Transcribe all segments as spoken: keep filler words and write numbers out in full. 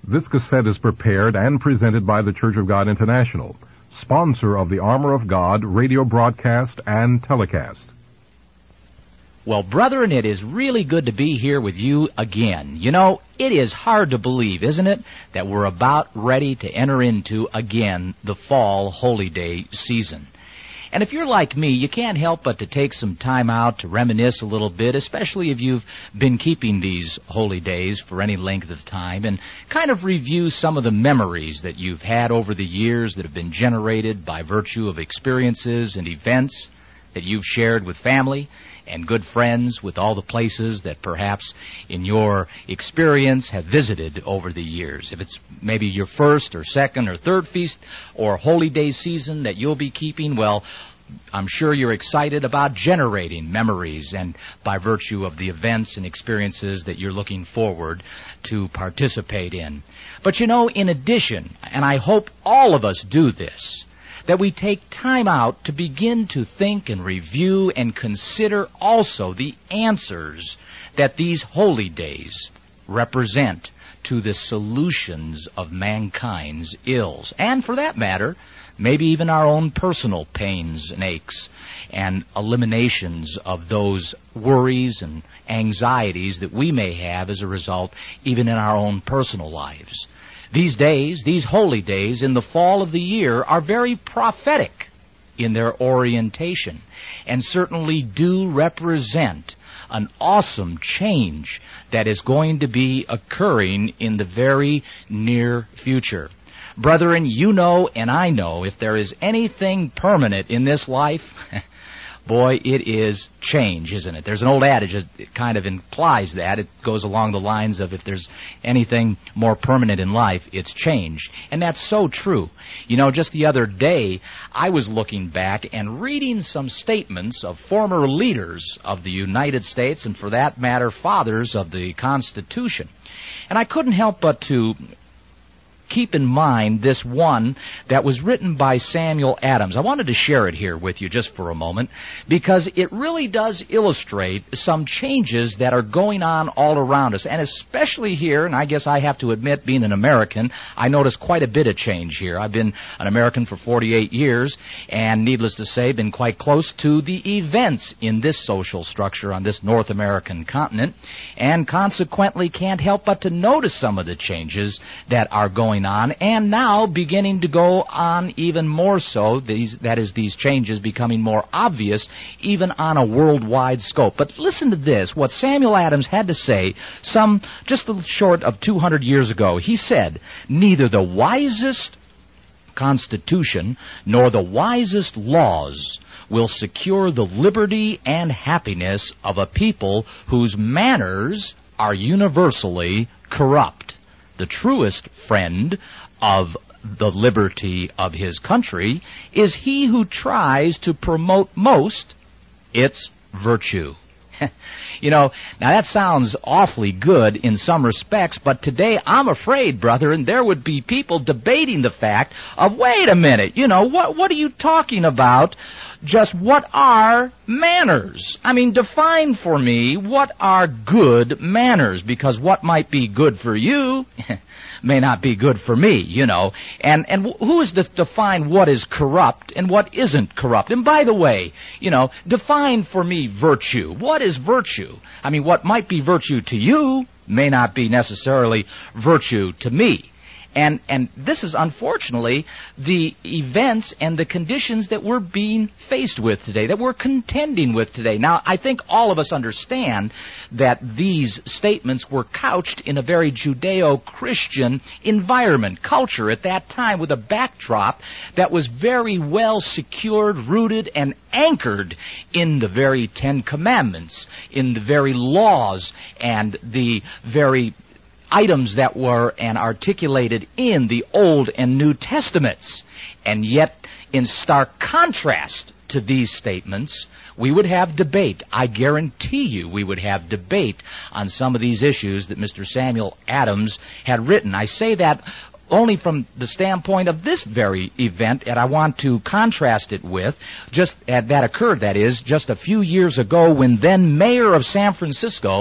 This cassette is prepared and presented by the Church of God International, sponsor of the Armor of God radio broadcast and telecast. Well, brethren, it is really good to be here with you again. You know, it is hard to believe, isn't it, that we're about ready to enter into, again, the fall holy day season. And if you're like me, you can't help but to take some time out to reminisce a little bit, especially if you've been keeping these holy days for any length of time, and kind of review some of the memories that you've had over the years that have been generated by virtue of experiences and events that you've shared with family and good friends, with all the places that perhaps in your experience have visited over the years. If it's maybe your first or second or third feast or holy day season that you'll be keeping, well, I'm sure you're excited about generating memories and by virtue of the events and experiences that you're looking forward to participate in. But you know, in addition, and I hope all of us do this, that we take time out to begin to think and review and consider also the answers that these holy days represent to the solutions of mankind's ills. And for that matter, maybe even our own personal pains and aches and eliminations of those worries and anxieties that we may have as a result even in our own personal lives. These days, these holy days in the fall of the year are very prophetic in their orientation and certainly do represent an awesome change that is going to be occurring in the very near future. Brethren, you know and I know if there is anything permanent in this life, boy, it is change, isn't it? There's an old adage that kind of implies that. It goes along the lines of if there's anything more permanent in life, it's change. And that's so true. You know, just the other day, I was looking back and reading some statements of former leaders of the United States, and for that matter, fathers of the Constitution. And I couldn't help but to keep in mind this one that was written by Samuel Adams. I wanted to share it here with you just for a moment because it really does illustrate some changes that are going on all around us, and especially here, and I guess I have to admit, being an American, I noticed quite a bit of change here. I've been an American for forty-eight years, and needless to say, been quite close to the events in this social structure on this North American continent, and consequently can't help but to notice some of the changes that are going on, and now beginning to go on even more so, these, that is, these changes becoming more obvious even on a worldwide scope. But listen to this, what Samuel Adams had to say some just a short of two hundred years ago. He said, "Neither the wisest constitution nor the wisest laws will secure the liberty and happiness of a people whose manners are universally corrupt. The truest friend of the liberty of his country is he who tries to promote most its virtue." You know, now that sounds awfully good in some respects, but today I'm afraid, brethren, there would be people debating the fact of, wait a minute, you know, what what are you talking about? Just what are manners? I mean, define for me what are good manners, because what might be good for you may not be good for me, you know. And and who is to define what is corrupt and what isn't corrupt? And by the way, you know, define for me virtue. What is virtue? I mean, what might be virtue to you may not be necessarily virtue to me. And and this is, unfortunately, the events and the conditions that we're being faced with today, that we're contending with today. Now, I think all of us understand that these statements were couched in a very Judeo-Christian environment, culture at that time, with a backdrop that was very well secured, rooted, and anchored in the very Ten Commandments, in the very laws, and the very items that were and articulated in the Old and New Testaments. And yet, in stark contrast to these statements, we would have debate. I guarantee you we would have debate on some of these issues that Mister Samuel Adams had written. I say that only from the standpoint of this very event, and I want to contrast it with, just uh, that occurred, that is, just a few years ago when then Mayor of San Francisco,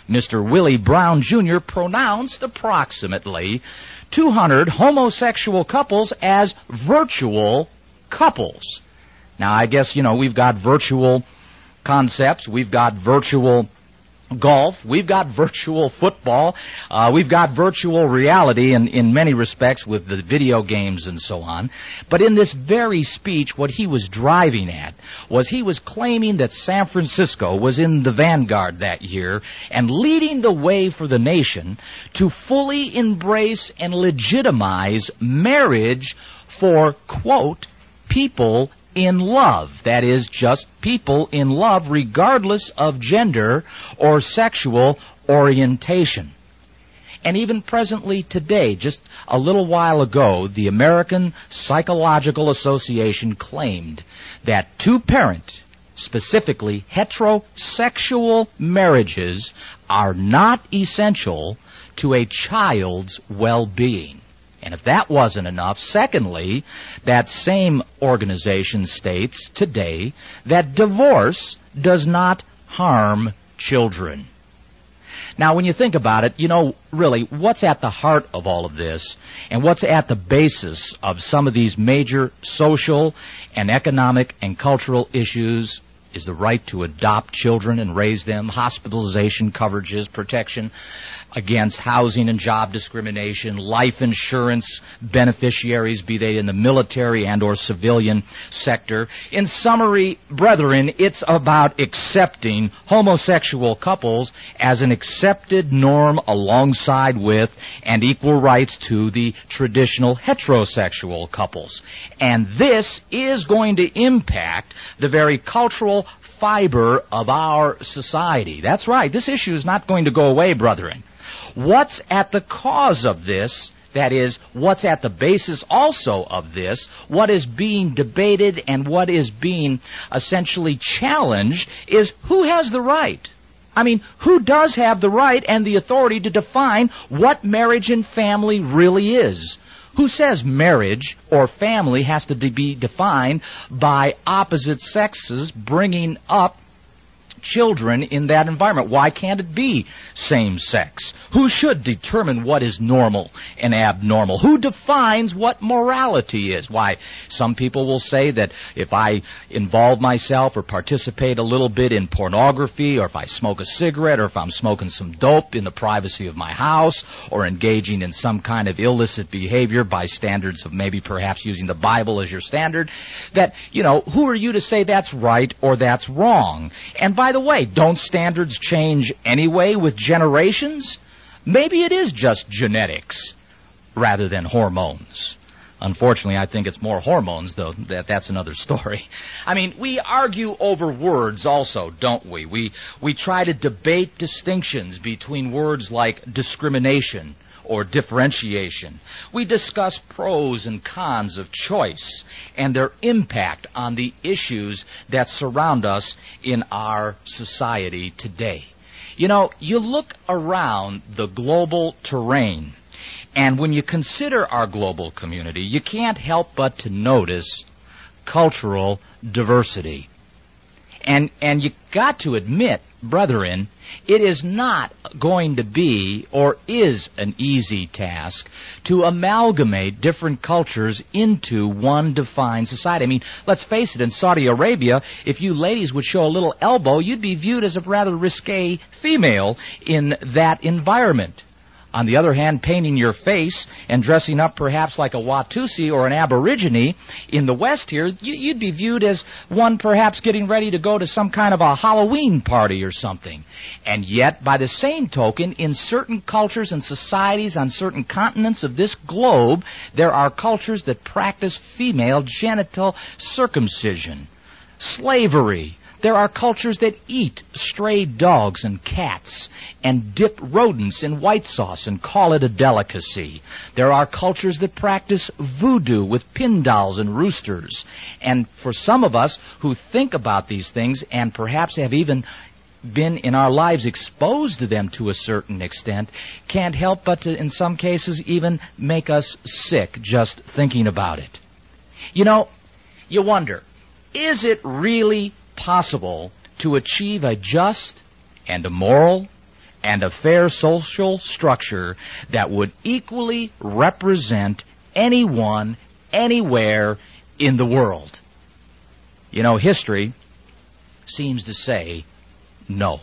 Mister Willie Brown Junior pronounced approximately two hundred homosexual couples as virtual couples. Now, I guess, you know, we've got virtual concepts, we've got virtual golf, we've got virtual football, uh, we've got virtual reality in, in many respects with the video games and so on. But in this very speech, what he was driving at was he was claiming that San Francisco was in the vanguard that year and leading the way for the nation to fully embrace and legitimize marriage for, quote, people in love. That is, just people in love regardless of gender or sexual orientation. And even presently today, just a little while ago, the American Psychological Association claimed that two-parent, specifically heterosexual marriages, are not essential to a child's well-being. And if that wasn't enough, secondly, that same organization states today that divorce does not harm children. Now, when you think about it, you know, really, what's at the heart of all of this and what's at the basis of some of these major social and economic and cultural issues is the right to adopt children and raise them, hospitalization coverages, protection against housing and job discrimination, life insurance beneficiaries, be they in the military and or civilian sector. In summary, brethren, it's about accepting homosexual couples as an accepted norm alongside with and equal rights to the traditional heterosexual couples. And this is going to impact the very cultural fiber of our society. That's right. This issue is not going to go away, brethren. What's at the cause of this, that is, what's at the basis also of this, what is being debated and what is being essentially challenged is who has the right? I mean, who does have the right and the authority to define what marriage and family really is? Who says marriage or family has to be defined by opposite sexes bringing up children in that environment? Why can't it be same sex? Who should determine what is normal and abnormal? Who defines what morality is? Why, some people will say that if I involve myself or participate a little bit in pornography, or if I smoke a cigarette, or if I'm smoking some dope in the privacy of my house, or engaging in some kind of illicit behavior by standards of maybe perhaps using the Bible as your standard, that, you know, who are you to say that's right or that's wrong? And by By the way, don't standards change anyway with generations? Maybe it is just genetics rather than hormones. Unfortunately, I think it's more hormones, though. That, that's another story. I mean, we argue over words also, don't we? We, we try to debate distinctions between words like discrimination or differentiation. We discuss pros and cons of choice and their impact on the issues that surround us in our society today. You know, you look around the global terrain, and when you consider our global community, you can't help but to notice cultural diversity. And, and you got to admit, brethren, it is not going to be or is an easy task to amalgamate different cultures into one defined society. I mean, let's face it, in Saudi Arabia, if you ladies would show a little elbow, you'd be viewed as a rather risque female in that environment. On the other hand, painting your face and dressing up perhaps like a Watusi or an Aborigine in the West here, you'd be viewed as one perhaps getting ready to go to some kind of a Halloween party or something. And yet, by the same token, in certain cultures and societies on certain continents of this globe, there are cultures that practice female genital circumcision, slavery. There are cultures that eat stray dogs and cats and dip rodents in white sauce and call it a delicacy. There are cultures that practice voodoo with pin dolls and roosters. And for some of us who think about these things and perhaps have even been in our lives exposed to them to a certain extent, can't help but to, in some cases, even make us sick just thinking about it. You know, you wonder, is it really possible to achieve a just and a moral and a fair social structure that would equally represent anyone, anywhere in the world. You know, history seems to say no.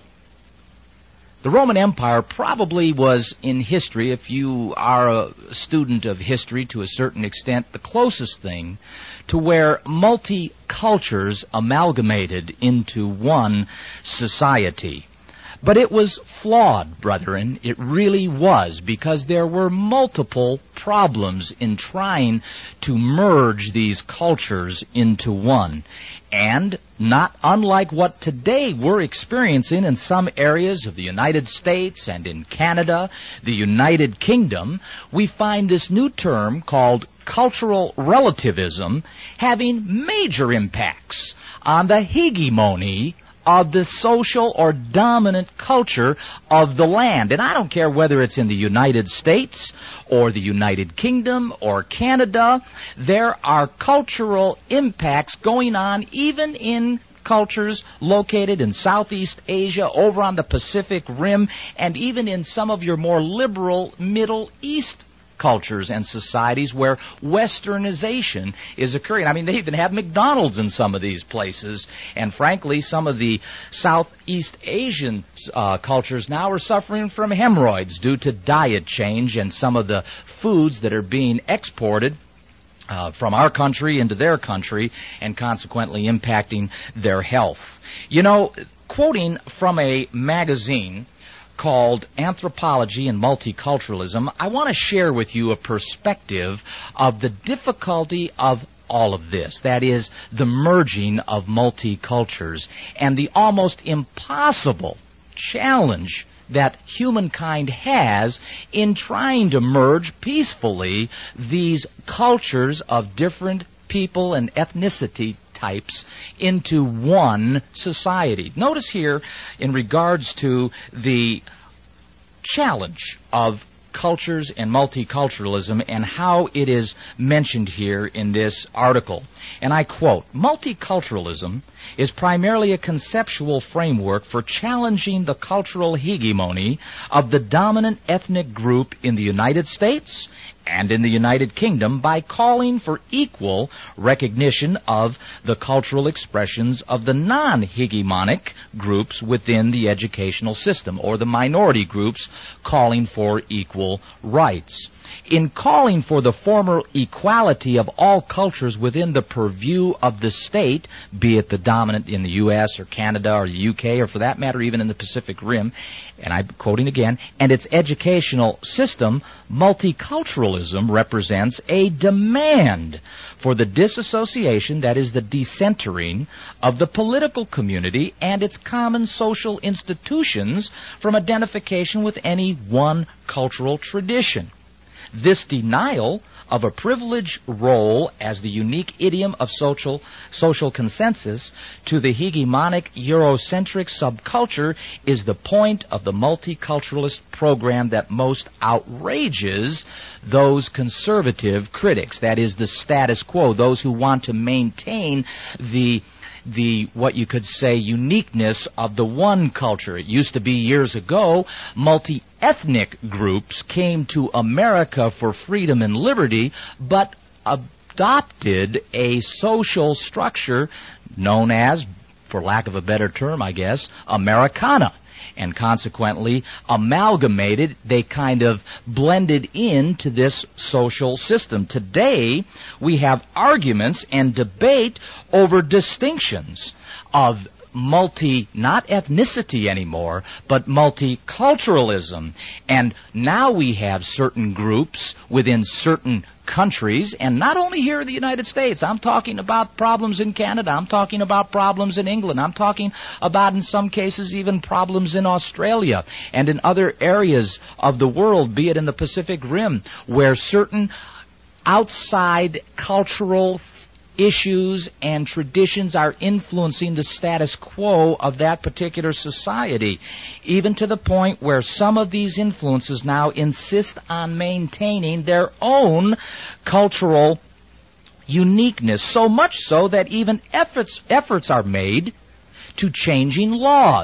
The Roman Empire probably was in history, if you are a student of history to a certain extent, the closest thing to where multi-cultures amalgamated into one society. But it was flawed, brethren. It really was, because there were multiple problems in trying to merge these cultures into one. And not unlike what today we're experiencing in some areas of the United States and in Canada, the United Kingdom, we find this new term called cultural relativism having major impacts on the hegemony of the social or dominant culture of the land. And I don't care whether it's in the United States or the United Kingdom or Canada, there are cultural impacts going on even in cultures located in Southeast Asia, over on the Pacific Rim, and even in some of your more liberal Middle East cultures and societies where westernization is occurring. I mean, they even have McDonald's in some of these places, and frankly, some of the Southeast Asian uh, cultures now are suffering from hemorrhoids due to diet change and some of the foods that are being exported Uh, from our country into their country, and consequently impacting their health. You know, quoting from a magazine called Anthropology and Multiculturalism, I want to share with you a perspective of the difficulty of all of this. That is, the merging of multicultures and the almost impossible challenge that humankind has in trying to merge peacefully these cultures of different people and ethnicity types into one society. Notice here, in regards to the challenge of cultures and multiculturalism and how it is mentioned here in this article. And I quote, "Multiculturalism is primarily a conceptual framework for challenging the cultural hegemony of the dominant ethnic group in the United States and in the United Kingdom by calling for equal recognition of the cultural expressions of the non-hegemonic groups within the educational system, or the minority groups calling for equal rights. In calling for the former equality of all cultures within the purview of the state, be it the dominant in the U S or Canada or the U K, or for that matter even in the Pacific Rim," and I'm quoting again, "and its educational system, multiculturalism represents a demand for the disassociation, that is the decentering, of the political community and its common social institutions from identification with any one cultural tradition. This denial of a privileged role as the unique idiom of social social consensus to the hegemonic Eurocentric subculture is the point of the multiculturalist program that most outrages those conservative critics." That is the status quo, those who want to maintain the the, what you could say, uniqueness of the one culture. It used to be years ago, multi-ethnic groups came to America for freedom and liberty, but adopted a social structure known as, for lack of a better term, I guess, Americana. And consequently amalgamated, they kind of blended into this social system. Today, we have arguments and debate over distinctions of multi, not ethnicity anymore, but multiculturalism. And now we have certain groups within certain countries, and not only here in the United States. I'm talking about problems in Canada. I'm talking about problems in England. I'm talking about, in some cases, even problems in Australia and in other areas of the world, be it in the Pacific Rim, where certain outside cultural issues and traditions are influencing the status quo of that particular society, even to the point where some of these influences now insist on maintaining their own cultural uniqueness, so much so that even efforts efforts are made to changing laws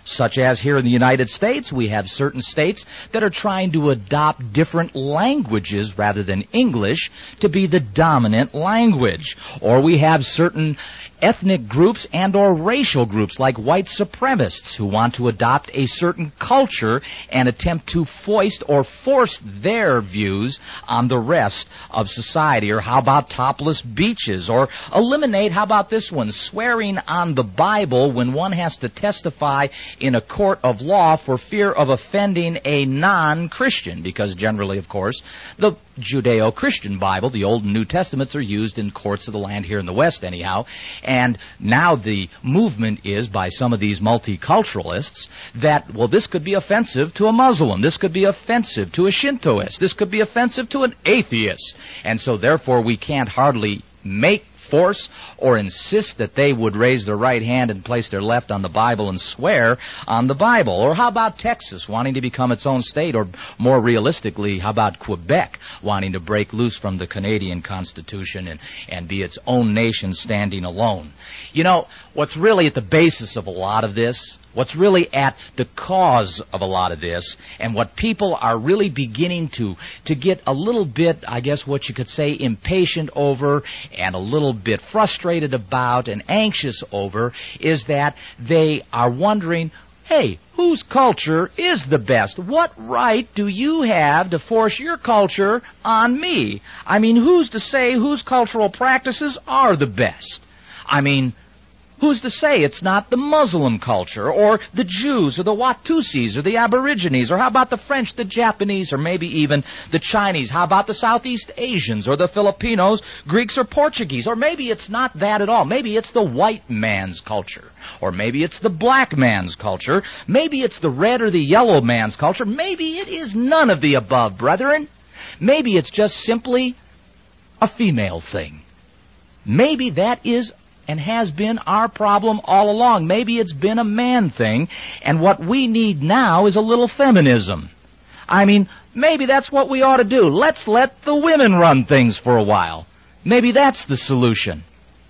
Such as here in the United States, we have certain states that are trying to adopt different languages rather than English to be the dominant language. Or we have certain ethnic groups and or racial groups like white supremacists who want to adopt a certain culture and attempt to foist or force their views on the rest of society. Or how about topless beaches? Or eliminate, how about this one, swearing on the Bible when one has to testify in a court of law for fear of offending a non-Christian, because generally, of course, the Judeo-Christian Bible, the Old and New Testaments, are used in courts of the land here in the West anyhow. And now the movement is, by some of these multiculturalists, that, well, this could be offensive to a Muslim, this could be offensive to a Shintoist, this could be offensive to an atheist. And so therefore we can't hardly make force or insist that they would raise their right hand and place their left on the Bible and swear on the Bible. Or how about Texas wanting to become its own state? Or more realistically, how about Quebec wanting to break loose from the Canadian Constitution and, and be its own nation standing alone? You know, what's really at the basis of a lot of this, what's really at the cause of a lot of this, and what people are really beginning to, to get a little bit, I guess what you could say, impatient over and a little bit frustrated about and anxious over, is that they are wondering, hey, whose culture is the best? What right do you have to force your culture on me? I mean, who's to say whose cultural practices are the best? I mean, who's to say it's not the Muslim culture, or the Jews, or the Watusis, or the Aborigines, or how about the French, the Japanese, or maybe even the Chinese? How about the Southeast Asians, or the Filipinos, Greeks, or Portuguese? Or maybe it's not that at all. Maybe it's the white man's culture, or maybe it's the black man's culture, maybe it's the red or the yellow man's culture, maybe it is none of the above, brethren. Maybe it's just simply a female thing. Maybe that is and has been our problem all along. Maybe it's been a man thing, and what we need now is a little feminism. I mean, maybe that's what we ought to do. Let's let the women run things for a while. Maybe that's the solution.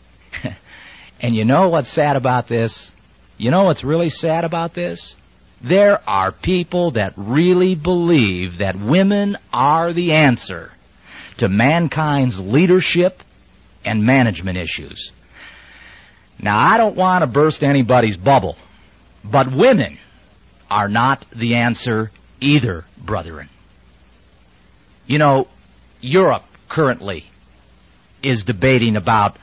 And you know what's sad about this? You know what's really sad about this? There are people that really believe that women are the answer to mankind's leadership and management issues. Now, I don't want to burst anybody's bubble, but women are not the answer either, brethren. You know, Europe currently is debating about,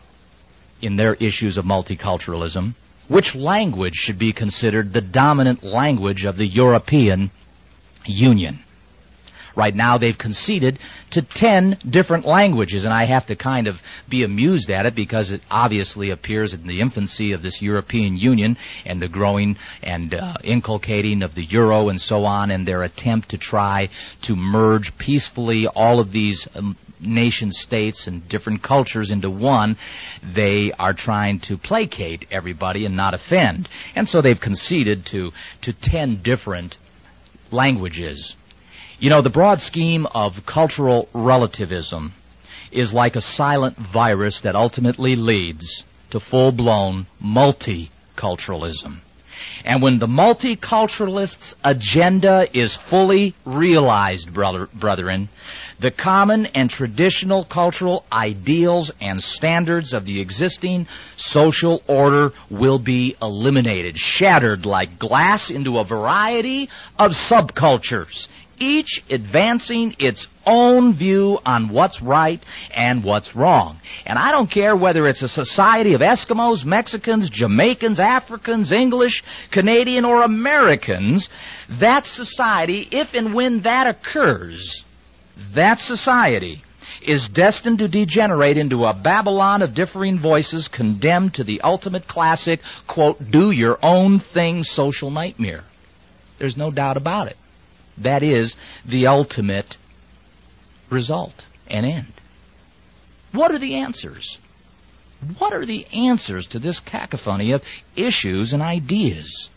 in their issues of multiculturalism, which language should be considered the dominant language of the European Union. Right now they've conceded to ten different languages, and I have to kind of be amused at it because it obviously appears in the infancy of this European Union and the growing and uh, inculcating of the euro and so on, and their attempt to try to merge peacefully all of these um, nation states and different cultures into one. They are trying to placate everybody and not offend. And so they've conceded to, to ten different languages. You know, the broad scheme of cultural relativism is like a silent virus that ultimately leads to full-blown multiculturalism. And when the multiculturalists' agenda is fully realized, brother, brethren, the common and traditional cultural ideals and standards of the existing social order will be eliminated, shattered like glass into a variety of subcultures, each advancing its own view on what's right and what's wrong. And I don't care whether it's a society of Eskimos, Mexicans, Jamaicans, Africans, English, Canadian, or Americans, that society, if and when that occurs, that society is destined to degenerate into a Babylon of differing voices, condemned to the ultimate classic, quote, do your own thing social nightmare. There's no doubt about it. That is the ultimate result and end. What are the answers? What are the answers to this cacophony of issues and ideas?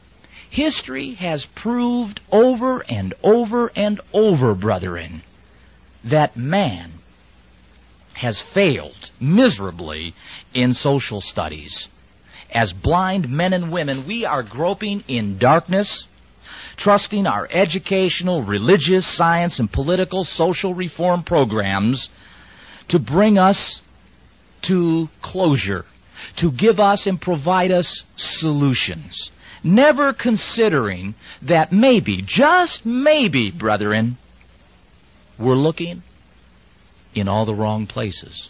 History has proved over and over and over, brethren, that man has failed miserably in social studies. as blind men and women, we are groping in darkness, trusting our educational, religious, science, and political, social reform programs to bring us to closure, to give us and provide us solutions, never considering that maybe, just maybe, brethren, we're looking in all the wrong places.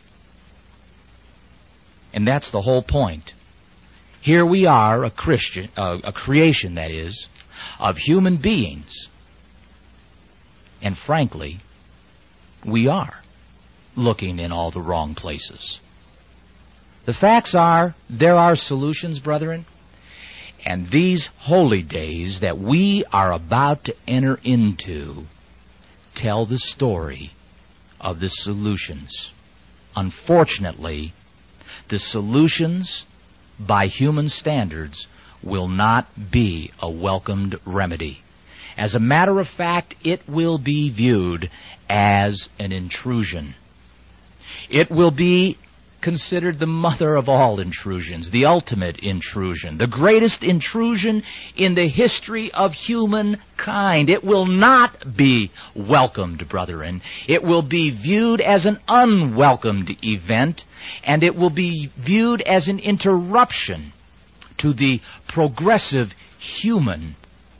And that's the whole point. Here we are, a Christian, uh, a creation, that is, of human beings. And frankly, we are looking in all the wrong places. The facts are, there are solutions, brethren, and these holy days that we are about to enter into tell the story of the solutions. Unfortunately, the solutions by human standards will not be a welcomed remedy. As a matter of fact, it will be viewed as an intrusion. It will be considered the mother of all intrusions, the ultimate intrusion, the greatest intrusion in the history of humankind. It will not be welcomed, brethren. It will be viewed as an unwelcomed event, and it will be viewed as an interruption to the progressive human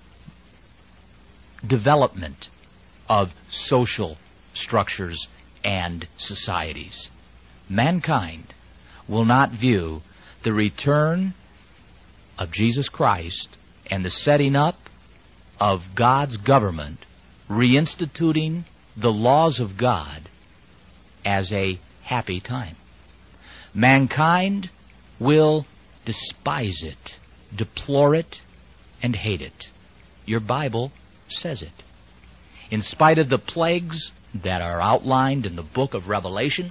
development of social structures and societies. Mankind will not view the return of Jesus Christ and the setting up of God's government, reinstituting the laws of God, as a happy time. Mankind will despise it, deplore it, and hate it. Your Bible says it. In spite of the plagues that are outlined in the book of Revelation,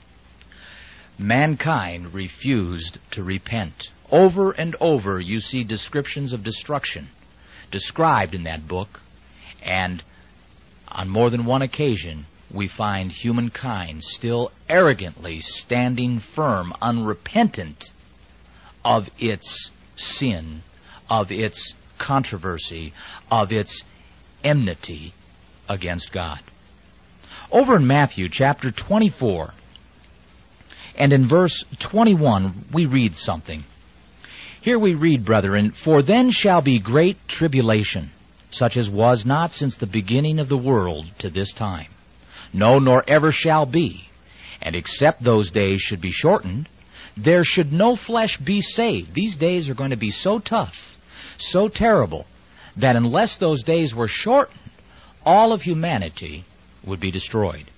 mankind refused to repent. Over and over you see descriptions of destruction described in that book, and on more than one occasion we find humankind still arrogantly standing firm, unrepentant of its sin, of its controversy, of its enmity against God. Over in Matthew chapter twenty-four, and in verse twenty-one, we read something. Here we read, brethren, "For then shall be great tribulation, such as was not since the beginning of the world to this time. No, nor ever shall be. And except those days should be shortened, there should no flesh be saved." These days are going to be so tough, so terrible, that unless those days were shortened, all of humanity would be destroyed.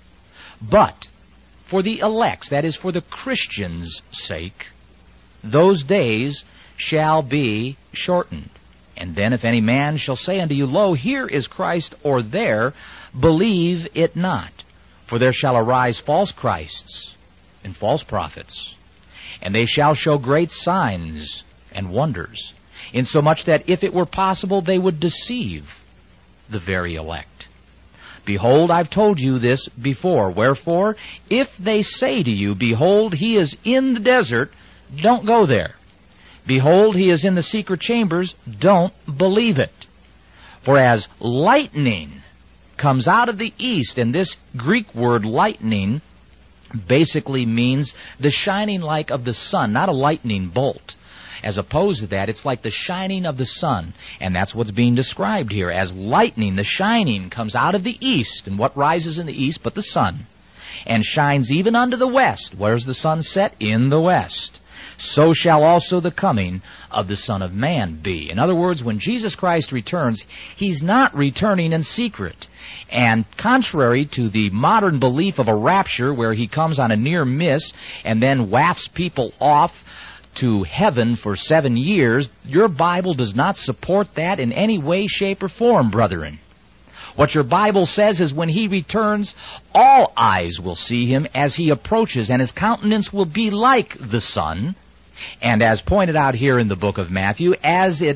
But for the elect's, that is, for the Christians' sake, those days shall be shortened. And then if any man shall say unto you, Lo, here is Christ, or there, believe it not. For there shall arise false Christs and false prophets, and they shall show great signs and wonders, insomuch that if it were possible they would deceive the very elect. Behold, I've told you this before. Wherefore, if they say to you, Behold, he is in the desert, don't go there. Behold, he is in the secret chambers, don't believe it. For as lightning comes out of the east, and this Greek word lightning basically means the shining like of the sun, not a lightning bolt. As opposed to that, it's like the shining of the sun. And that's what's being described here. As lightning, the shining comes out of the east. And what rises in the east but the sun? And shines even unto the west. Where's the sun set? In the west. So shall also the coming of the Son of Man be. In other words, when Jesus Christ returns, He's not returning in secret. And contrary to the modern belief of a rapture where He comes on a near miss and then wafts people off to heaven for seven years, your Bible does not support that in any way, shape, or form, brethren. What your Bible says is when He returns, all eyes will see Him as He approaches, and His countenance will be like the sun. And as pointed out here in the book of Matthew, as it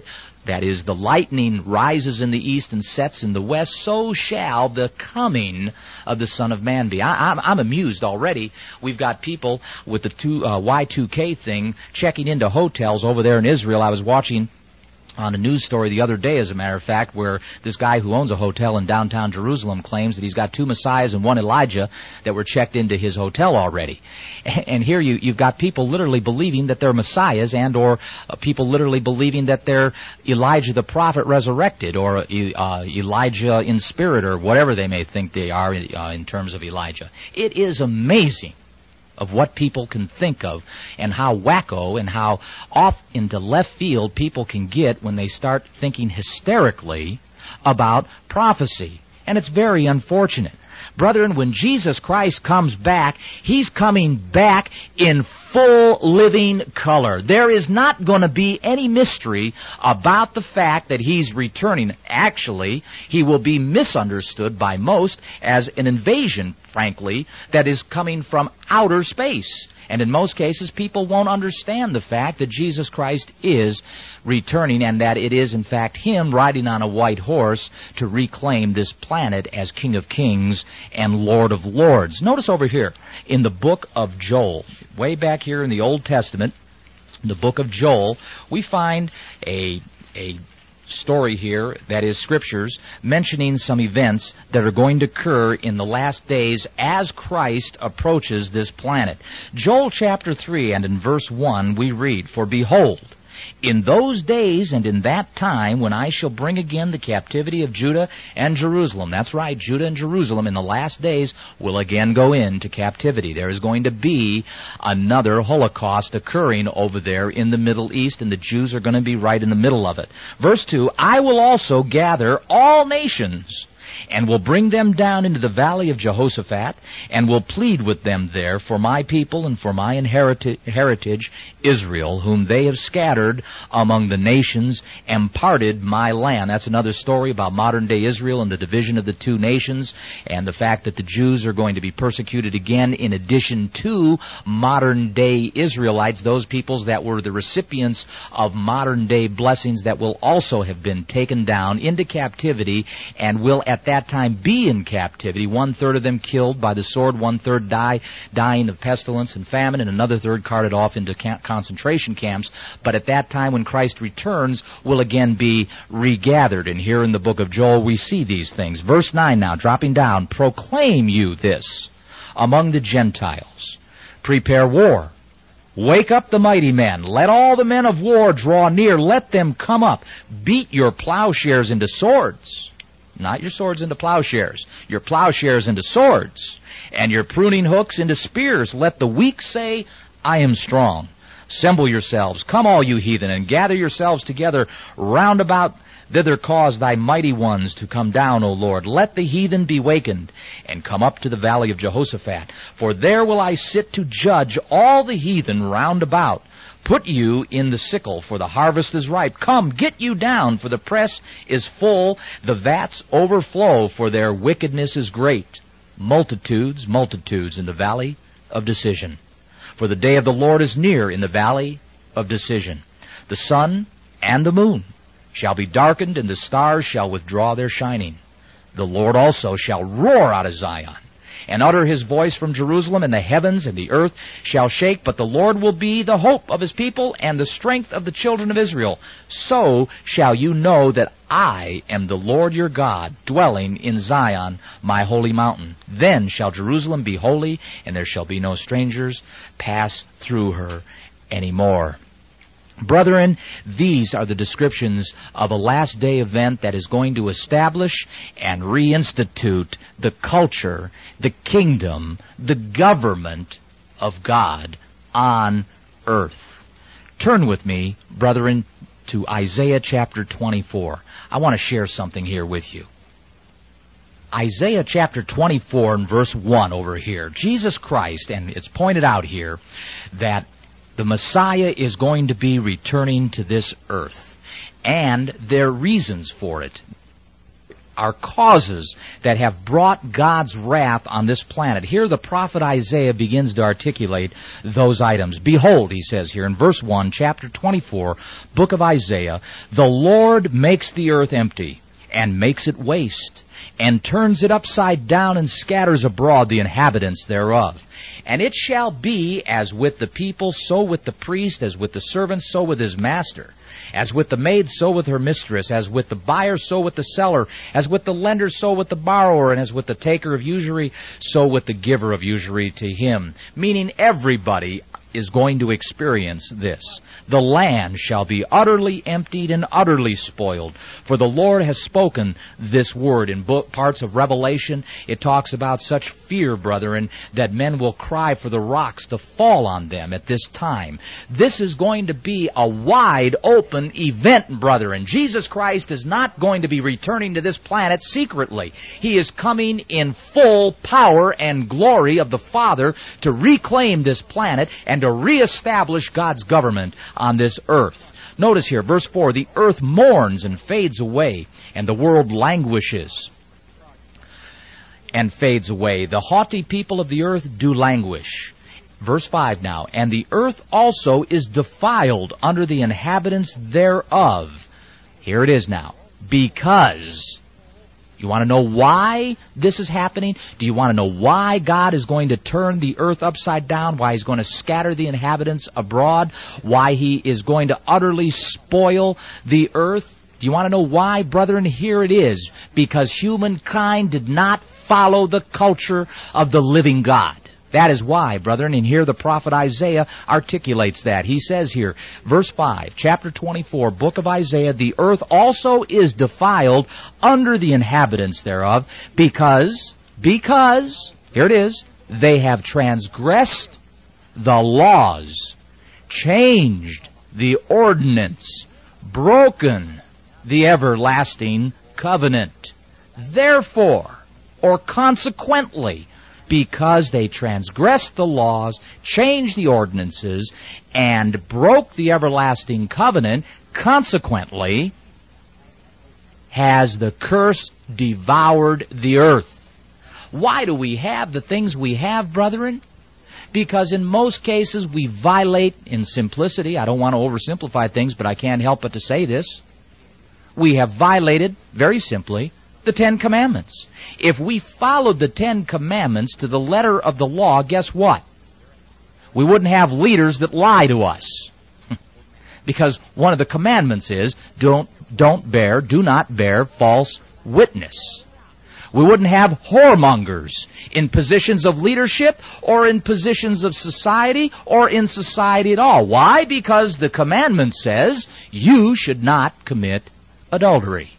that is, the lightning rises in the east and sets in the west, so shall the coming of the Son of Man be. I, I'm, I'm amused already. We've got people with the two, uh, Y two K thing checking into hotels over there in Israel. I was watching on a news story the other day, as a matter of fact, where this guy who owns a hotel in downtown Jerusalem claims that he's got two Messiahs and one Elijah that were checked into his hotel already. And here you, you've got people literally believing that they're Messiahs, and or uh, people literally believing that they're Elijah the prophet resurrected, or uh, Elijah in spirit, or whatever they may think they are uh, in terms of Elijah. It is amazing of what people can think of, and how wacko and how off into left field people can get when they start thinking hysterically about prophecy. And it's very unfortunate. Brethren, when Jesus Christ comes back, He's coming back in full living color. There is not going to be any mystery about the fact that He's returning. Actually, He will be misunderstood by most as an invasion, frankly, that is coming from outer space. And in most cases, people won't understand the fact that Jesus Christ is returning, and that it is, in fact, Him riding on a white horse to reclaim this planet as King of Kings and Lord of Lords. Notice over here in the book of Joel, way back here in the Old Testament, in the book of Joel, we find a a story here, that is scriptures, mentioning some events that are going to occur in the last days as Christ approaches this planet. Joel chapter three and in verse one we read, "For behold, in those days and in that time when I shall bring again the captivity of Judah and Jerusalem." That's right, Judah and Jerusalem in the last days will again go into captivity. There is going to be another Holocaust occurring over there in the Middle East, and the Jews are going to be right in the middle of it. Verse two, "I will also gather all nations, and will bring them down into the valley of Jehoshaphat, and will plead with them there for my people and for my inheriti- heritage Israel, whom they have scattered among the nations, and parted my land." That's another story about modern-day Israel and the division of the two nations, and the fact that the Jews are going to be persecuted again, in addition to modern-day Israelites, those peoples that were the recipients of modern-day blessings that will also have been taken down into captivity, and will at that time be in captivity. One-third of them killed by the sword, one-third die, dying of pestilence and famine, and another third carted off into camp, concentration camps. But at that time when Christ returns, will again be regathered. And here in the book of Joel we see these things. Verse nine now, dropping down, "Proclaim you this among the Gentiles. Prepare war. Wake up the mighty men. Let all the men of war draw near. Let them come up. Beat your plowshares into swords." Not your swords into plowshares. Your plowshares into swords. "And your pruning hooks into spears. Let the weak say, I am strong. Assemble yourselves. Come all you heathen, and gather yourselves together round about. Thither cause thy mighty ones to come down, O Lord. Let the heathen be wakened, and come up to the valley of Jehoshaphat. For there will I sit to judge all the heathen round about. Put you in the sickle, for the harvest is ripe. Come, get you down, for the press is full. The vats overflow, for their wickedness is great. Multitudes, multitudes in the valley of decision. For the day of the Lord is near in the valley of decision. The sun and the moon shall be darkened, and the stars shall withdraw their shining. The Lord also shall roar out of Zion, and utter His voice from Jerusalem, and the heavens and the earth shall shake, but the Lord will be the hope of His people, and the strength of the children of Israel. So shall you know that I am the Lord your God, dwelling in Zion, my holy mountain. Then shall Jerusalem be holy, and there shall be no strangers pass through her any more." Brethren, these are the descriptions of a last day event that is going to establish and reinstitute the culture, the kingdom, the government of God on earth. Turn with me, brethren, to Isaiah chapter twenty-four. I want to share something here with you. Isaiah chapter twenty-four and verse one over here. Jesus Christ, and it's pointed out here that the Messiah is going to be returning to this earth, and there are reasons for it. are causes that have brought God's wrath on this planet. Here the prophet Isaiah begins to articulate those items. Behold, he says here in verse one, chapter twenty-four, book of Isaiah, the Lord makes the earth empty and makes it waste, and turns it upside down and scatters abroad the inhabitants thereof. And it shall be as with the people, so with the priest, as with the servant, so with his master. As with the maid, so with her mistress. As with the buyer, so with the seller. As with the lender, so with the borrower. And as with the taker of usury, so with the giver of usury to him. Meaning everybody is going to experience this. The land shall be utterly emptied and utterly spoiled. For the Lord has spoken this word. In book, parts of Revelation, it talks about such fear, brethren, that men will cry for the rocks to fall on them at this time. This is going to be a wide open event, brethren. Jesus Christ is not going to be returning to this planet secretly. He is coming in full power and glory of the Father to reclaim this planet and to reestablish God's government on this earth. Notice here, verse four, the earth mourns and fades away, and the world languishes and fades away. The haughty people of the earth do languish. Verse five now, and the earth also is defiled under the inhabitants thereof. Here it is now. Because... You want to know why this is happening? Do you want to know why God is going to turn the earth upside down? Why He's going to scatter the inhabitants abroad? Why He is going to utterly spoil the earth? Do you want to know why, brethren? Here it is. Because humankind did not follow the culture of the living God. That is why, brethren, and here the prophet Isaiah articulates that. He says here, verse five, chapter twenty-four, book of Isaiah, the earth also is defiled under the inhabitants thereof, because, because, here it is, they have transgressed the laws, changed the ordinance, broken the everlasting covenant. Therefore, or consequently, because they transgressed the laws, changed the ordinances, and broke the everlasting covenant, consequently, has the curse devoured the earth. Why do we have the things we have, brethren? Because in most cases we violate, in simplicity, I don't want to oversimplify things, but I can't help but to say this, we have violated, very simply, the Ten Commandments. If we followed the Ten Commandments to the letter of the law, guess what? We wouldn't have leaders that lie to us. Because one of the commandments is, don't, don't bear, do not bear false witness. We wouldn't have whoremongers in positions of leadership or in positions of society or in society at all. Why? Because the commandment says you should not commit adultery.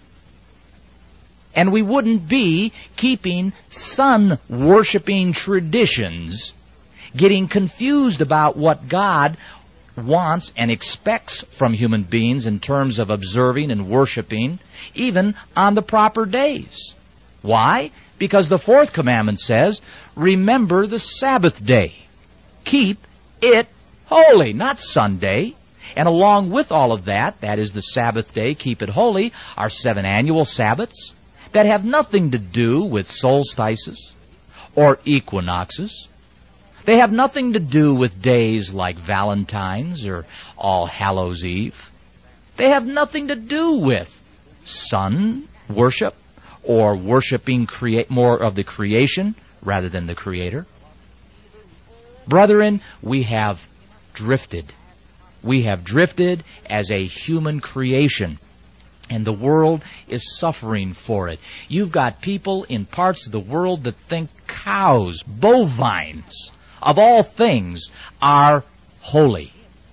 And we wouldn't be keeping sun-worshiping traditions, getting confused about what God wants and expects from human beings in terms of observing and worshiping, even on the proper days. Why? Because the fourth commandment says, remember the Sabbath day. Keep it holy, not Sunday. And along with all of that, that is the Sabbath day, keep it holy, are seven annual Sabbaths that have nothing to do with solstices or equinoxes. They have nothing to do with days like Valentine's or All Hallows Eve. They have nothing to do with sun worship or worshiping create more of the creation rather than the Creator. Brethren, we have drifted. We have drifted as a human creation. And the world is suffering for it. You've got people in parts of the world that think cows, bovines, of all things, are holy.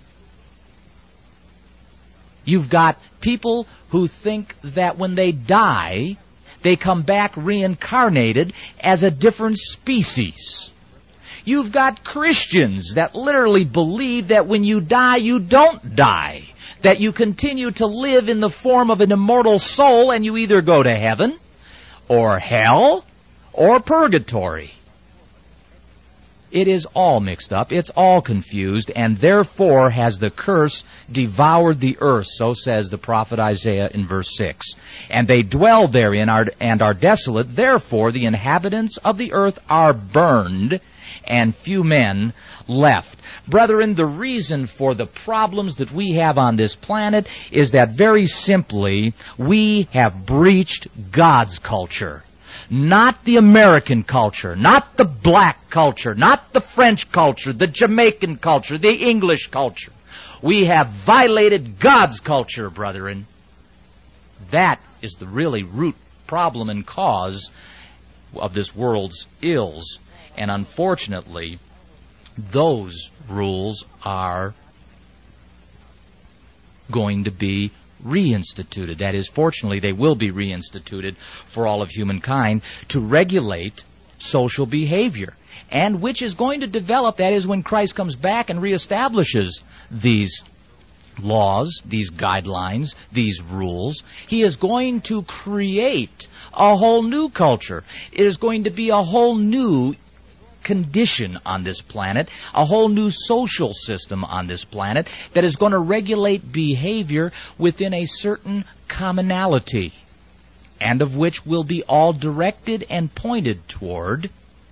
You've got people who think that when they die, they come back reincarnated as a different species. You've got Christians that literally believe that when you die, you don't die. That you continue to live in the form of an immortal soul and you either go to heaven or hell or purgatory. It is all mixed up. It's all confused, and therefore has the curse devoured the earth, so says the prophet Isaiah in verse six. And they dwell therein are, and are desolate. Therefore the inhabitants of the earth are burned, and few men left. Brethren, the reason for the problems that we have on this planet is that very simply we have breached God's culture. Not the American culture, not the black culture, not the French culture, the Jamaican culture, the English culture. We have violated God's culture, brethren. That is the really root problem and cause of this world's ills. And unfortunately, those rules are going to be reinstituted. That is, fortunately, they will be reinstituted for all of humankind to regulate social behavior. And which is going to develop, that is, when Christ comes back and reestablishes these laws, these guidelines, these rules. He is going to create a whole new culture. It is going to be a whole new condition on this planet, a whole new social system on this planet that is going to regulate behavior within a certain commonality, and of which will be all directed and pointed toward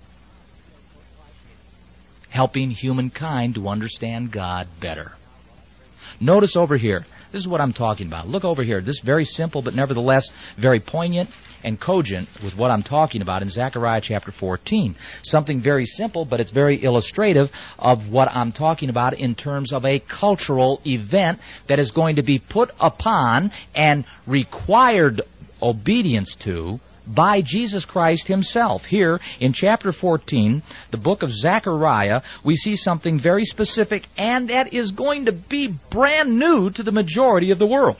helping humankind to understand God better. Notice over here, this is what I'm talking about. Look over here. This is very simple, but nevertheless very poignant and cogent with what I'm talking about in Zechariah chapter fourteen. Something very simple, but it's very illustrative of what I'm talking about in terms of a cultural event that is going to be put upon and required obedience to by Jesus Christ himself. Here in chapter fourteen, the book of Zechariah, we see something very specific, and that is going to be brand new to the majority of the world.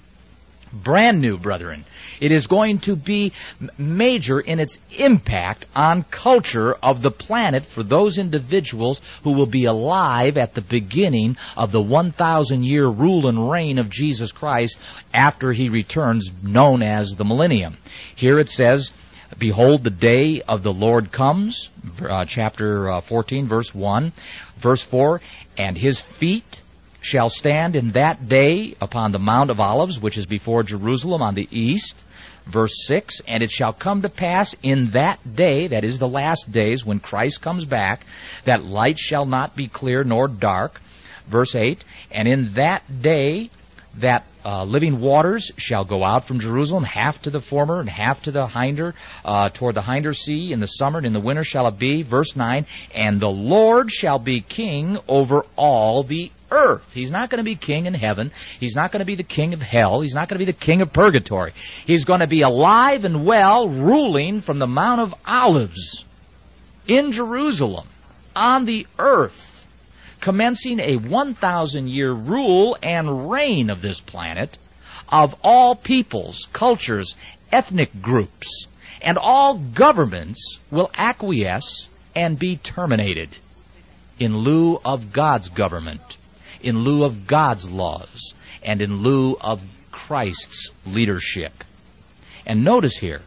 Brand new, brethren. It is going to be major in its impact on culture of the planet for those individuals who will be alive at the beginning of the one thousand year rule and reign of Jesus Christ after he returns, known as the millennium. Here it says, "Behold, the day of the Lord comes," uh, chapter uh, fourteen, verse one. Verse four, "And his feet shall stand in that day upon the Mount of Olives, which is before Jerusalem on the east." Verse six, "And it shall come to pass in that day," that is the last days when Christ comes back, "that light shall not be clear nor dark." Verse eight, "And in that day that uh, living waters shall go out from Jerusalem, half to the former and half to the hinder, uh, toward the hinder sea. In the summer and in the winter shall it be." Verse nine, "And the Lord shall be king over all the earth." He's not going to be king in heaven. He's not going to be the king of hell. He's not going to be the king of purgatory. He's going to be alive and well, ruling from the Mount of Olives in Jerusalem on the earth, commencing a one thousand year rule and reign of this planet, of all peoples, cultures, ethnic groups, and all governments will acquiesce and be terminated in lieu of God's government, in lieu of God's laws, and in lieu of Christ's leadership. And notice here,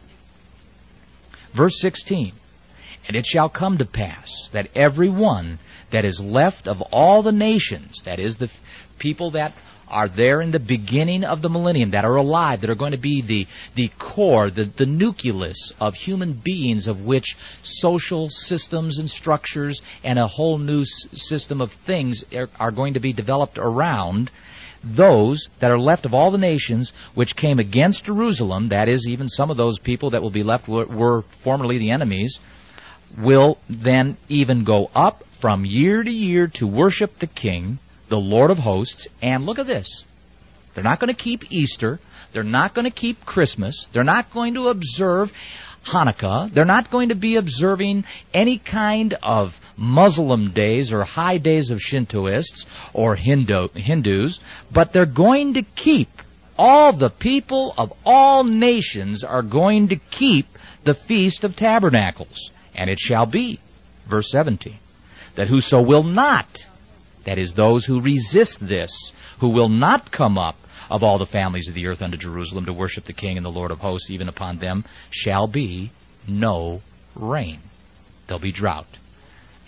verse sixteen, "And it shall come to pass that every one that is left of all the nations," that is, the f- people that are there in the beginning of the millennium, that are alive, that are going to be the, the core, the, the nucleus of human beings, of which social systems and structures and a whole new s- system of things are, are going to be developed around. Those that are left of all the nations which came against Jerusalem, that is, even some of those people that will be left were, were formerly the enemies, will then even go up from year to year to worship the King, the Lord of hosts. And look at this. They're not going to keep Easter. They're not going to keep Christmas. They're not going to observe Hanukkah. They're not going to be observing any kind of Muslim days or high days of Shintoists or Hindu, Hindus, but they're going to keep, all the people of all nations are going to keep the Feast of Tabernacles. And it shall be, verse seventeen, that whoso will not, that is, those who resist this, who will not come up of all the families of the earth unto Jerusalem to worship the King and the Lord of hosts, even upon them shall be no rain. There'll be drought.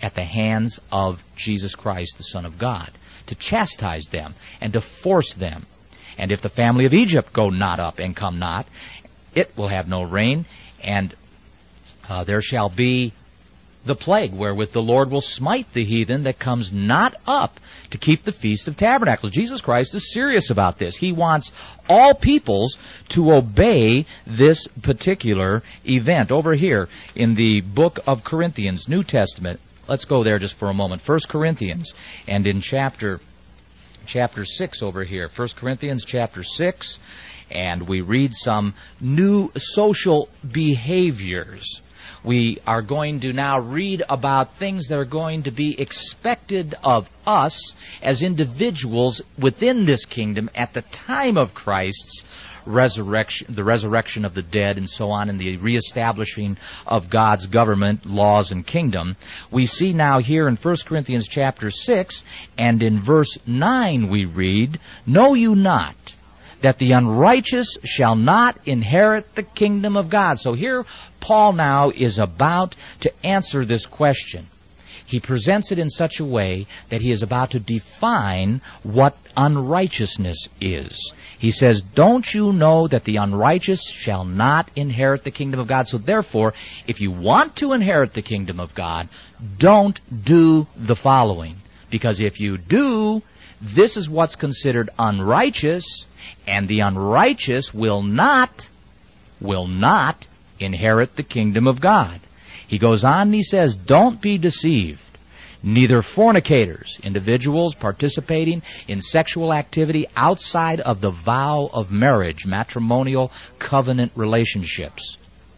at the hands of Jesus Christ, the Son of God, to chastise them and to force them. And if the family of Egypt go not up and come not, it will have no rain, and uh, there shall be the plague wherewith the Lord will smite the heathen that comes not up to keep the Feast of Tabernacles. Jesus Christ is serious about this. He wants all peoples to obey this particular event. Over here in the book of Corinthians, New Testament, let's go there just for a moment. First Corinthians, and in chapter chapter six over here. First Corinthians chapter six, and we read some new social behaviors. We are going to now read about things that are going to be expected of us as individuals within this kingdom at the time of Christ's resurrection, the resurrection of the dead and so on, and the reestablishing of God's government, laws, and kingdom. We see now here in First Corinthians chapter six, and in verse nine we read, "Know you not that the unrighteous shall not inherit the kingdom of God?" So here Paul now is about to answer this question. He presents it in such a way that he is about to define what unrighteousness is. He says, don't you know that the unrighteous shall not inherit the kingdom of God? So therefore, if you want to inherit the kingdom of God, don't do the following. Because if you do, this is what's considered unrighteous, and the unrighteous will not, will not inherit the kingdom of God. He goes on and he says, don't be deceived. Neither fornicators, individuals participating in sexual activity outside of the vow of marriage, matrimonial covenant relationships,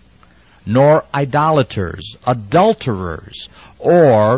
nor idolaters, adulterers, or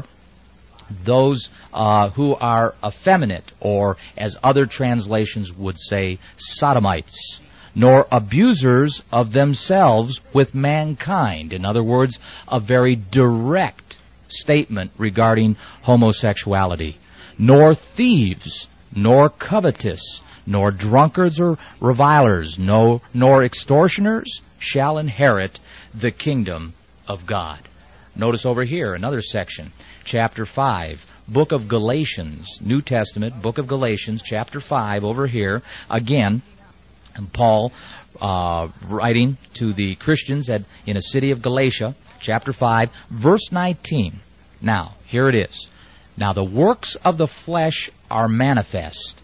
those uh, who are effeminate, or as other translations would say, sodomites, nor abusers of themselves with mankind. In other words, a very direct statement regarding homosexuality. Nor thieves, nor covetous, nor drunkards or revilers, no, nor extortioners shall inherit the kingdom of God. Notice over here, another section, chapter five, book of Galatians, New Testament, book of Galatians, chapter five, over here, again, and Paul, uh, writing to the Christians at, in a city of Galatia, chapter five, verse nineteen. Now, here it is. Now the works of the flesh are manifest.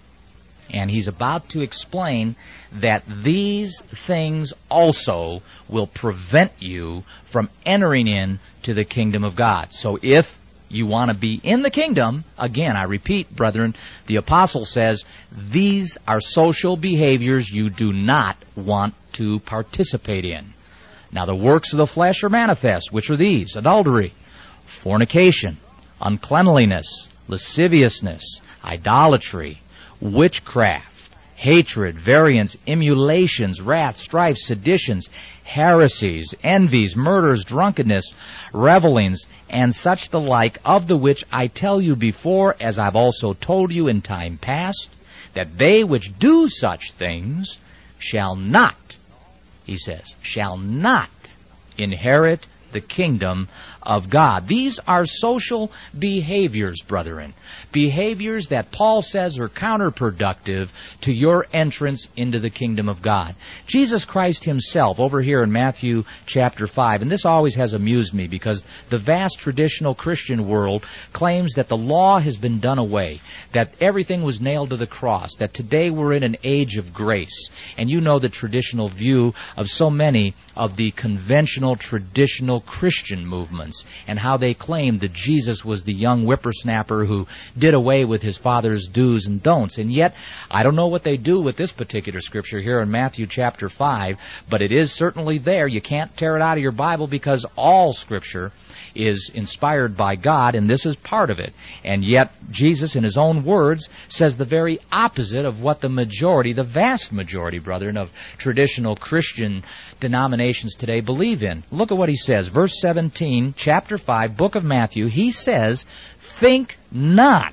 And he's about to explain that these things also will prevent you from entering into the kingdom of God. So if you want to be in the kingdom, again, I repeat, brethren, the apostle says, these are social behaviors you do not want to participate in. Now the works of the flesh are manifest, which are these: adultery, fornication, uncleanliness, lasciviousness, idolatry, witchcraft, hatred, variance, emulations, wrath, strife, seditions, heresies, envies, murders, drunkenness, revellings, and such the like, of the which I tell you before, as I've also told you in time past, that they which do such things shall not, he says, shall not inherit the kingdom of God. These are social behaviors, brethren. Behaviors that Paul says are counterproductive to your entrance into the kingdom of God. Jesus Christ himself, over here in Matthew chapter five, and this always has amused me because the vast traditional Christian world claims that the law has been done away, that everything was nailed to the cross, that today we're in an age of grace. And you know the traditional view of so many of the conventional, traditional Christian movements, and how they claimed that Jesus was the young whippersnapper who did away with his father's do's and don'ts. And yet, I don't know what they do with this particular scripture here in Matthew chapter five, but it is certainly there. You can't tear it out of your Bible because all scripture is inspired by God, and this is part of it. And yet, Jesus, in his own words, says the very opposite of what the majority, the vast majority, brethren, of traditional Christian denominations today believe in. Look at what he says. Verse seventeen, chapter five, book of Matthew, he says, think not.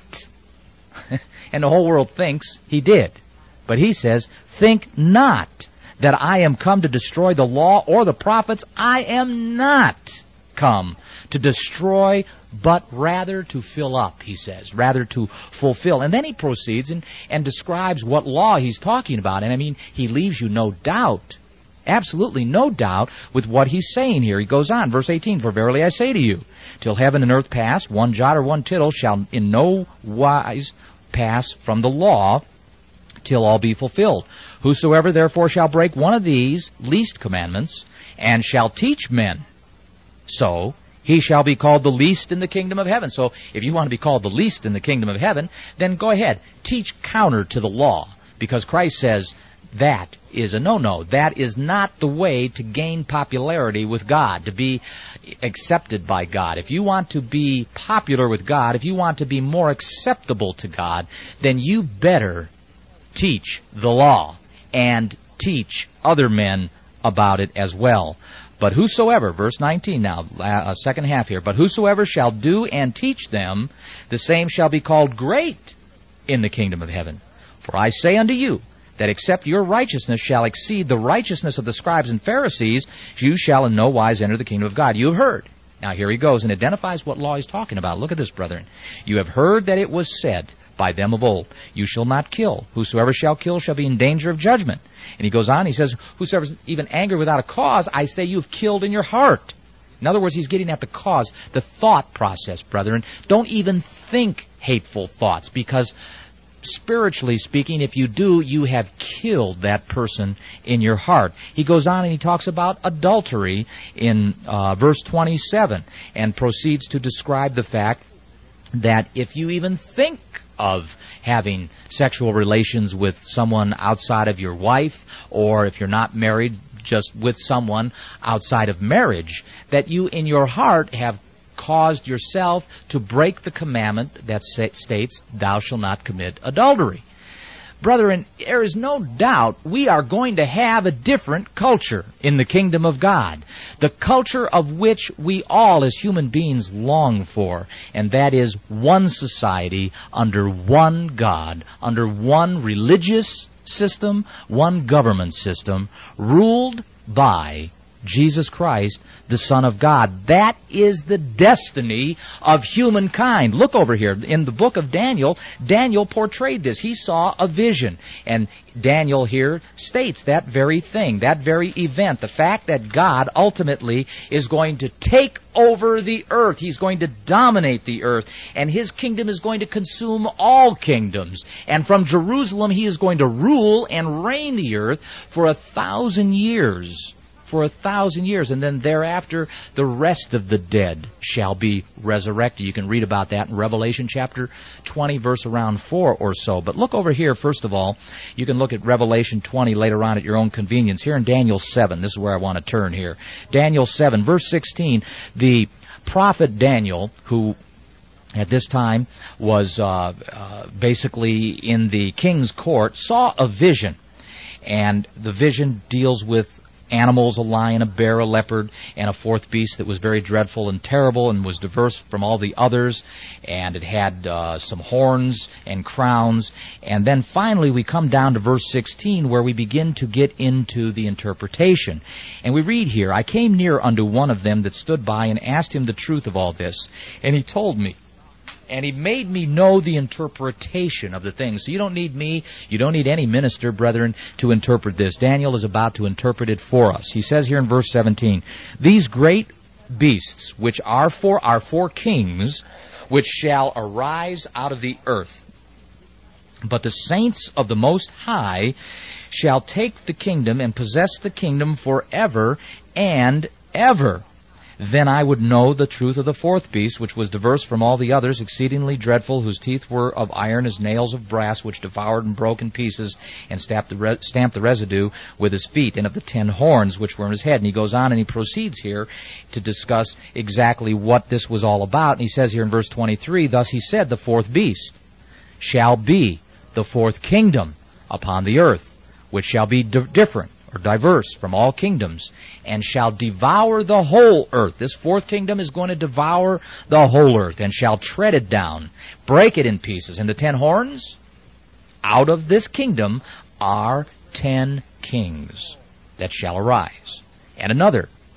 And the whole world thinks he did. But he says, think not that I am come to destroy the law or the prophets. I am not come to destroy, but rather to fill up, he says, rather to fulfill. And then he proceeds and, and describes what law he's talking about. And I mean, he leaves you no doubt, absolutely no doubt, with what he's saying here. He goes on, verse eighteen, "For verily I say to you, till heaven and earth pass, one jot or one tittle shall in no wise pass from the law, till all be fulfilled. Whosoever therefore shall break one of these least commandments, and shall teach men so, he shall be called the least in the kingdom of heaven." So, if you want to be called the least in the kingdom of heaven, then go ahead, teach counter to the law, because Christ says that is a no-no. That is not the way to gain popularity with God, to be accepted by God. If you want to be popular with God, if you want to be more acceptable to God, then you better teach the law and teach other men about it as well. "But whosoever," verse nineteen now, uh, second half here, "but whosoever shall do and teach them, the same shall be called great in the kingdom of heaven. For I say unto you, that except your righteousness shall exceed the righteousness of the scribes and Pharisees, you shall in no wise enter the kingdom of God. You have heard." Now here he goes and identifies what law he's talking about. Look at this, brethren. "You have heard that it was said by them of old, you shall not kill. Whosoever shall kill shall be in danger of judgment." And he goes on, he says, "Whosoever is even angry without a cause, I say you've killed in your heart." In other words, he's getting at the cause, the thought process, brethren. Don't even think hateful thoughts, because spiritually speaking, if you do, you have killed that person in your heart. He goes on and he talks about adultery in uh, verse twenty-seven, and proceeds to describe the fact that if you even think of having sexual relations with someone outside of your wife, or if you're not married, just with someone outside of marriage, that you in your heart have caused yourself to break the commandment that states, "Thou shalt not commit adultery." Brethren, there is no doubt we are going to have a different culture in the kingdom of God. The culture of which we all as human beings long for. And that is one society under one God, under one religious system, one government system, ruled by Jesus Christ, the Son of God. That is the destiny of humankind. Look over here. In the book of Daniel, Daniel portrayed this. He saw a vision. And Daniel here states that very thing, that very event, the fact that God ultimately is going to take over the earth. He's going to dominate the earth. And His kingdom is going to consume all kingdoms. And from Jerusalem, He is going to rule and reign the earth for a thousand years. For a thousand years, and then thereafter the rest of the dead shall be resurrected. You can read about that in Revelation chapter twenty, verse around four or so. But look over here, first of all. You can look at Revelation twenty later on at your own convenience. Here in Daniel seven, this is where I want to turn here. Daniel seven, verse sixteen, the prophet Daniel, who at this time was uh, uh, basically in the king's court, saw a vision. And the vision deals with animals, a lion, a bear, a leopard, and a fourth beast that was very dreadful and terrible and was diverse from all the others. And it had uh, some horns and crowns. And then finally we come down to verse sixteen, where we begin to get into the interpretation. And we read here, "I came near unto one of them that stood by, and asked him the truth of all this. And he told me, and he made me know the interpretation of the things." So you don't need me, you don't need any minister, brethren, to interpret this. Daniel is about to interpret it for us. He says here in verse seventeen, "These great beasts, which are four, are four kings, which shall arise out of the earth. But the saints of the Most High shall take the kingdom and possess the kingdom forever and ever. Then I would know the truth of the fourth beast, which was diverse from all the others, exceedingly dreadful, whose teeth were of iron as nails of brass, which devoured and broke in pieces, and stamped the, re- stamped the residue with his feet, and of the ten horns which were in his head." And he goes on and he proceeds here to discuss exactly what this was all about. And he says here in verse twenty-three, "Thus he said, the fourth beast shall be the fourth kingdom upon the earth, which shall be di- different, or diverse from all kingdoms, and shall devour the whole earth." This fourth kingdom is going to devour the whole earth, and shall tread it down, break it in pieces. And the ten horns, out of this kingdom are ten kings that shall arise. And another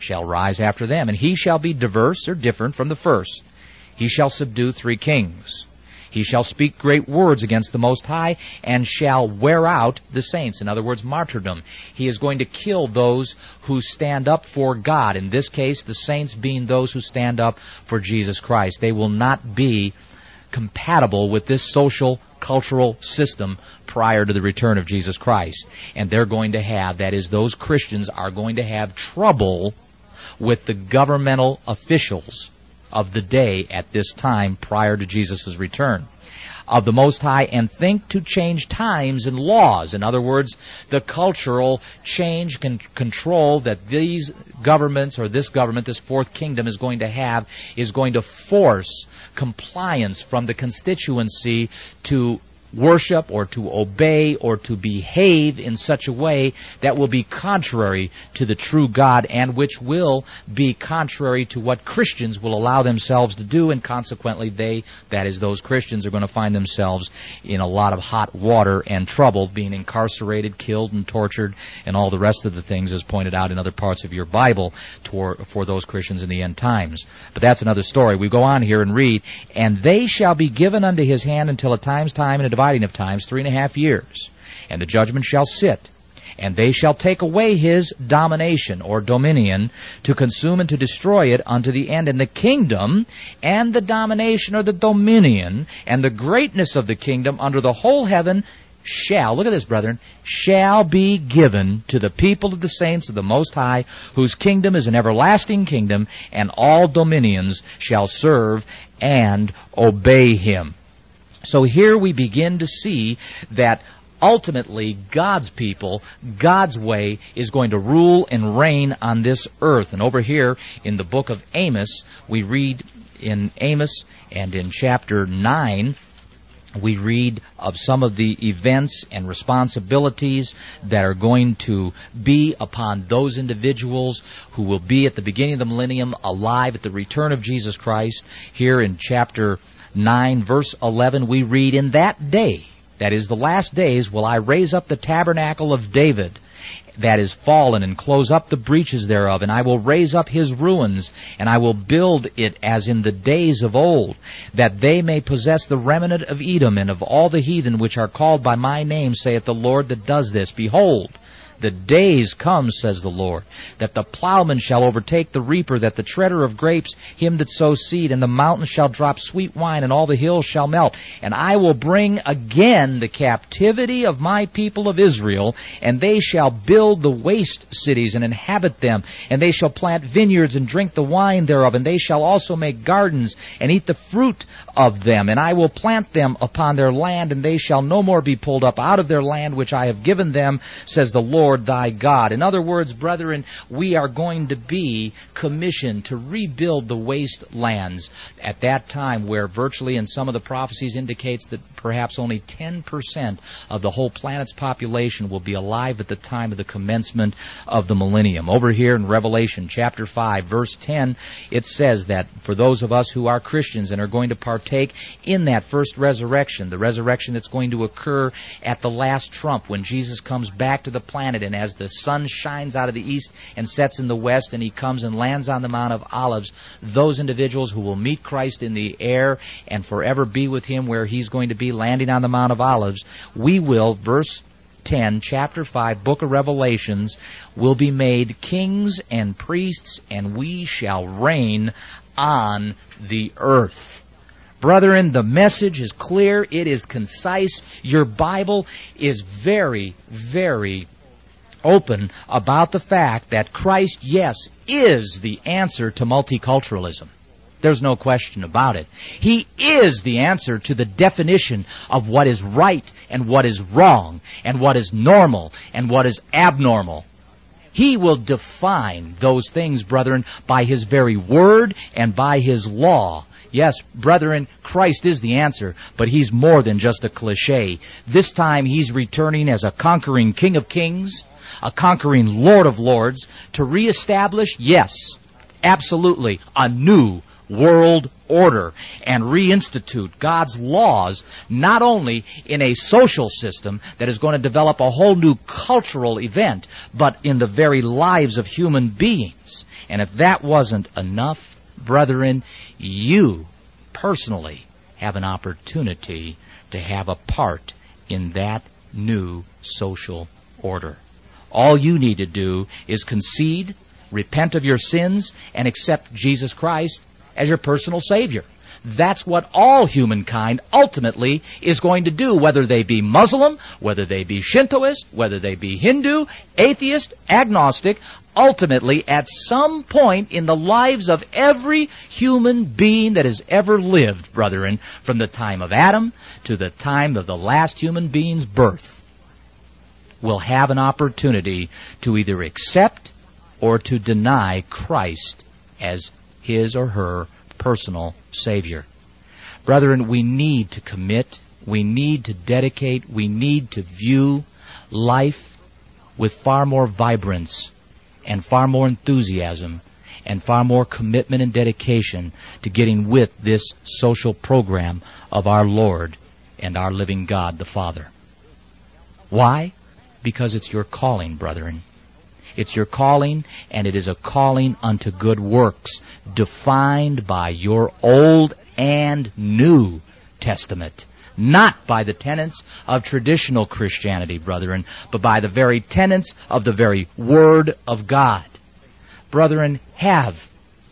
shall rise after them, and he shall be diverse or different from the first. He shall subdue three kings. He shall speak great words against the Most High, and shall wear out the saints. In other words, martyrdom. He is going to kill those who stand up for God. In this case, the saints being those who stand up for Jesus Christ. They will not be compatible with this social, cultural system prior to the return of Jesus Christ. And they're going to have, that is, those Christians are going to have trouble with the governmental officials of the day at this time prior to Jesus' return of the Most High, and think to change times and laws. In other words, the cultural change and control that these governments, or this government, this fourth kingdom is going to have, is going to force compliance from the constituency to worship or to obey or to behave in such a way that will be contrary to the true God, and which will be contrary to what Christians will allow themselves to do, and consequently they, that is those Christians, are going to find themselves in a lot of hot water and trouble, being incarcerated, killed, and tortured, and all the rest of the things as pointed out in other parts of your Bible for, for those Christians in the end times. But that's another story. We go on here and read, and they shall be given unto his hand until a time's time and a dividing of times, three and a half years. And the judgment shall sit, and they shall take away his domination or dominion, to consume and to destroy it unto the end. And the kingdom and the domination or the dominion and the greatness of the kingdom under the whole heaven shall, look at this, brethren, shall be given to the people of the saints of the Most High, whose kingdom is an everlasting kingdom, and all dominions shall serve and obey him. So here we begin to see that ultimately God's people, God's way, is going to rule and reign on this earth. And over here in the book of Amos, we read in Amos and in chapter nine, we read of some of the events and responsibilities that are going to be upon those individuals who will be at the beginning of the millennium, alive at the return of Jesus Christ. Here in chapter nine, verse eleven, we read, in that day, that is the last days, will I raise up the tabernacle of David that is fallen, and close up the breaches thereof, and I will raise up his ruins, and I will build it as in the days of old, that they may possess the remnant of Edom, and of all the heathen which are called by my name, saith the Lord that does this. Behold, the days come, says the Lord, that the plowman shall overtake the reaper, that the treader of grapes him that sows seed, and the mountains shall drop sweet wine, and all the hills shall melt. And I will bring again the captivity of my people of Israel, and they shall build the waste cities and inhabit them, and they shall plant vineyards and drink the wine thereof, and they shall also make gardens and eat the fruit of them. And I will plant them upon their land, and they shall no more be pulled up out of their land which I have given them, says the Lord thy God. In other words, brethren, we are going to be commissioned to rebuild the wastelands at that time, where virtually in some of the prophecies indicates that perhaps only ten percent of the whole planet's population will be alive at the time of the commencement of the millennium. Over here in Revelation chapter five, verse ten, it says that for those of us who are Christians and are going to partake in that first resurrection, the resurrection that's going to occur at the last trump when Jesus comes back to the planet, and as the sun shines out of the east and sets in the west, and he comes and lands on the Mount of Olives, those individuals who will meet Christ in the air and forever be with him where he's going to be landing on the Mount of Olives, we will, verse ten, chapter five, book of Revelations, will be made kings and priests, and we shall reign on the earth. Brethren, the message is clear. It is concise. Your Bible is very, very open about the fact that Christ, yes, is the answer to multiculturalism. There's no question about it. He is the answer to the definition of what is right and what is wrong, and what is normal and what is abnormal. He will define those things, brethren, by his very word and by his law. Yes, brethren, Christ is the answer, but he's more than just a cliche. This time he's returning as a conquering King of Kings, a conquering Lord of Lords, to reestablish, yes, absolutely, a new world order and reinstitute God's laws, not only in a social system that is going to develop a whole new cultural event, but in the very lives of human beings. And if that wasn't enough, brethren, you personally have an opportunity to have a part in that new social order. All you need to do is concede, repent of your sins, and accept Jesus Christ as your personal Savior. That's what all humankind ultimately is going to do, whether they be Muslim, whether they be Shintoist, whether they be Hindu, atheist, agnostic. Ultimately, at some point in the lives of every human being that has ever lived, brethren, from the time of Adam to the time of the last human being's birth, will have an opportunity to either accept or to deny Christ as his or her personal Savior. Brethren, we need to commit, we need to dedicate, we need to view life with far more vibrance and far more enthusiasm and far more commitment and dedication to getting with this social program of our Lord and our living God the Father. Why? Because it's your calling, brethren. It's your calling, and it is a calling unto good works, defined by your Old and New Testament. Not by the tenets of traditional Christianity, brethren, but by the very tenets of the very Word of God. Brethren, have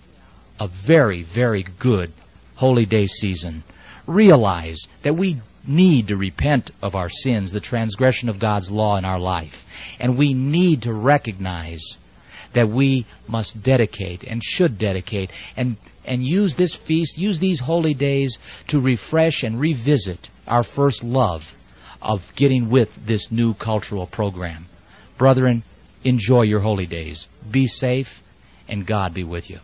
a very, very good Holy Day season. Realize that we need to repent of our sins, the transgression of God's law in our life. And we need to recognize that we must dedicate and should dedicate and, and use this feast, use these holy days to refresh and revisit our first love of getting with this new cultural program. Brethren, enjoy your holy days. Be safe, and God be with you.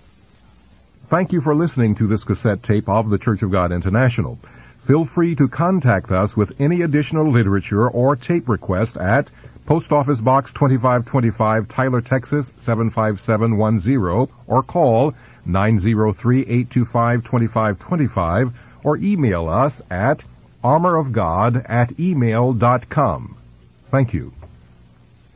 Thank you for listening to this cassette tape of the Church of God International. Feel free to contact us with any additional literature or tape request at Post Office Box twenty-five twenty-five, Tyler, Texas seven five seven one zero, or call nine zero three, eight two five, two five two five, or email us at armor of god at email dot com. Thank you.